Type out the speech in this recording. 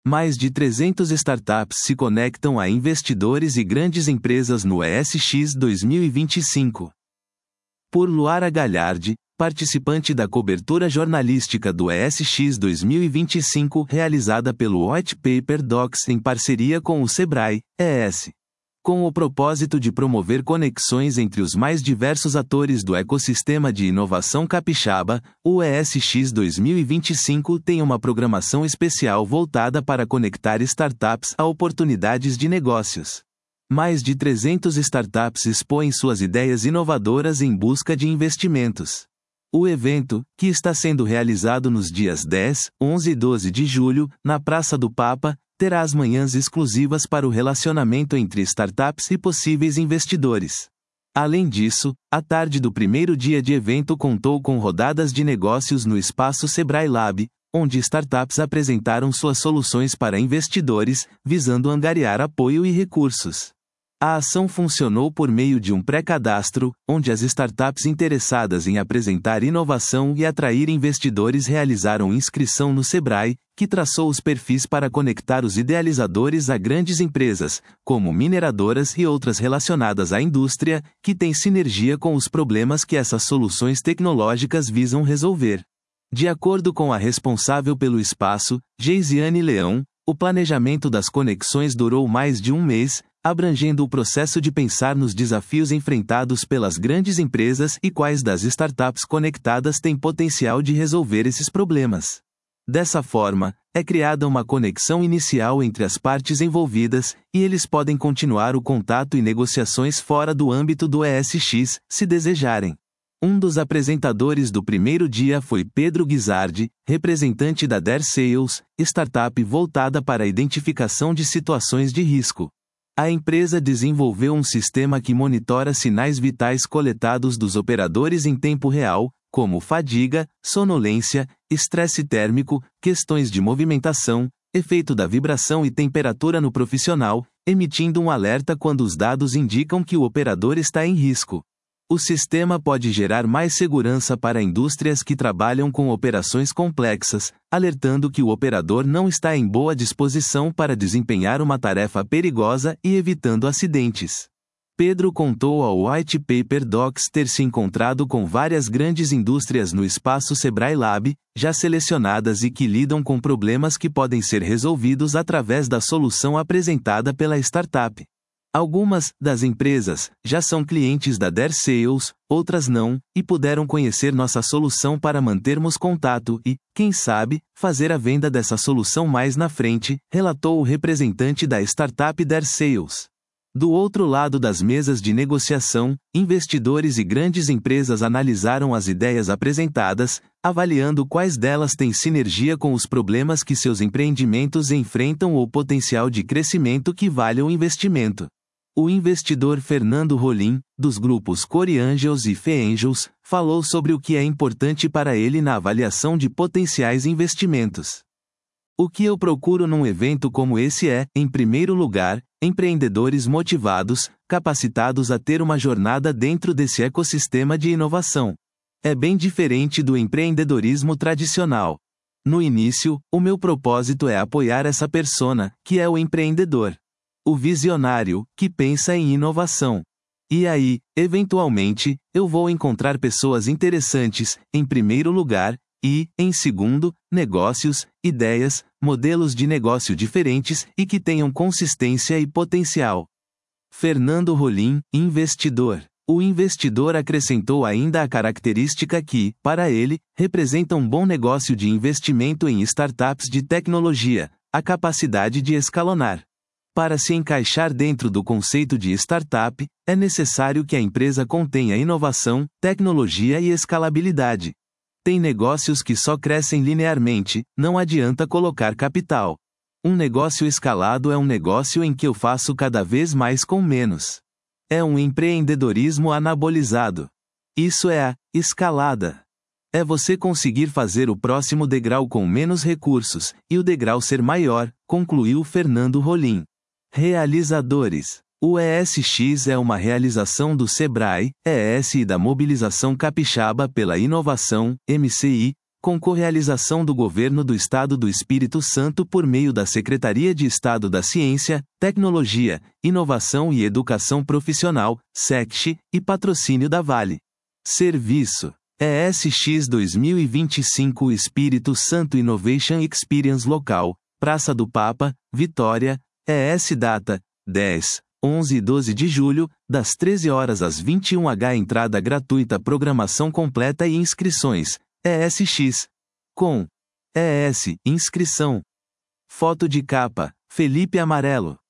Mais de 300 startups se conectam a investidores e grandes empresas no ESX 2025. Por Luara Galhardi, participante da cobertura jornalística do ESX 2025 realizada pelo White Paper Docs em parceria com o Sebrae, ES. Com o propósito de promover conexões entre os mais diversos atores do ecossistema de inovação capixaba, o ESX 2025 tem uma programação especial voltada para conectar startups a oportunidades de negócios. Mais de 300 startups expõem suas ideias inovadoras em busca de investimentos. O evento, que está sendo realizado nos dias 10, 11 e 12 de julho, na Praça do Papa, terá as manhãs exclusivas para o relacionamento entre startups e possíveis investidores. Além disso, a tarde do primeiro dia de evento contou com rodadas de negócios no espaço Sebrae Lab, onde startups apresentaram suas soluções para investidores, visando angariar apoio e recursos. A ação funcionou por meio de um pré-cadastro, onde as startups interessadas em apresentar inovação e atrair investidores realizaram inscrição no Sebrae, que traçou os perfis para conectar os idealizadores a grandes empresas, como mineradoras e outras relacionadas à indústria, que têm sinergia com os problemas que essas soluções tecnológicas visam resolver. De acordo com a responsável pelo espaço, Geisiane Leão, o planejamento das conexões durou mais de um mês, abrangendo o processo de pensar nos desafios enfrentados pelas grandes empresas e quais das startups conectadas têm potencial de resolver esses problemas. Dessa forma, é criada uma conexão inicial entre as partes envolvidas, e eles podem continuar o contato e negociações fora do âmbito do ESX, se desejarem. Um dos apresentadores do primeiro dia foi Pedro Guizardi, representante da Dare Sales, startup voltada para a identificação de situações de risco. A empresa desenvolveu um sistema que monitora sinais vitais coletados dos operadores em tempo real, como fadiga, sonolência, estresse térmico, questões de movimentação, efeito da vibração e temperatura no profissional, emitindo um alerta quando os dados indicam que o operador está em risco. O sistema pode gerar mais segurança para indústrias que trabalham com operações complexas, alertando que o operador não está em boa disposição para desempenhar uma tarefa perigosa e evitando acidentes. Pedro contou ao White Paper Docs ter se encontrado com várias grandes indústrias no espaço Sebrae Lab, já selecionadas e que lidam com problemas que podem ser resolvidos através da solução apresentada pela startup. Algumas das empresas já são clientes da Dare Sales, outras não, e puderam conhecer nossa solução para mantermos contato e, quem sabe, fazer a venda dessa solução mais na frente, relatou o representante da startup Dare Sales. Do outro lado das mesas de negociação, investidores e grandes empresas analisaram as ideias apresentadas, avaliando quais delas têm sinergia com os problemas que seus empreendimentos enfrentam ou potencial de crescimento que valha o investimento. O investidor Fernando Rolim, dos grupos Core Angels e Fe Angels, falou sobre o que é importante para ele na avaliação de potenciais investimentos. O que eu procuro num evento como esse é, em primeiro lugar, empreendedores motivados, capacitados a ter uma jornada dentro desse ecossistema de inovação. É bem diferente do empreendedorismo tradicional. No início, o meu propósito é apoiar essa persona, que é o empreendedor. O visionário, que pensa em inovação. E aí, eventualmente, eu vou encontrar pessoas interessantes, em primeiro lugar, e, em segundo, negócios, ideias, modelos de negócio diferentes e que tenham consistência e potencial. Fernando Rolim, investidor. O investidor acrescentou ainda a característica que, para ele, representa um bom negócio de investimento em startups de tecnologia, a capacidade de escalonar. Para se encaixar dentro do conceito de startup, é necessário que a empresa contenha inovação, tecnologia e escalabilidade. Tem negócios que só crescem linearmente, não adianta colocar capital. Um negócio escalado é um negócio em que eu faço cada vez mais com menos. É um empreendedorismo anabolizado. Isso é a escalada. É você conseguir fazer o próximo degrau com menos recursos, e o degrau ser maior, concluiu Fernando Rolim. Realizadores. O ESX é uma realização do Sebrae, ES e da Mobilização Capixaba pela Inovação, MCI, com correalização do Governo do Estado do Espírito Santo por meio da Secretaria de Estado da Ciência, Tecnologia, Inovação e Educação Profissional, SECCH, e patrocínio da Vale. Serviço: ESX 2025 Espírito Santo Innovation Experience Local, Praça do Papa, Vitória, ES Data, 10, 11 e 12 de julho, das 13 horas às 21h. Entrada gratuita, programação completa e inscrições, ESX. Com ES, inscrição. Foto de capa, Felipe Amarelo.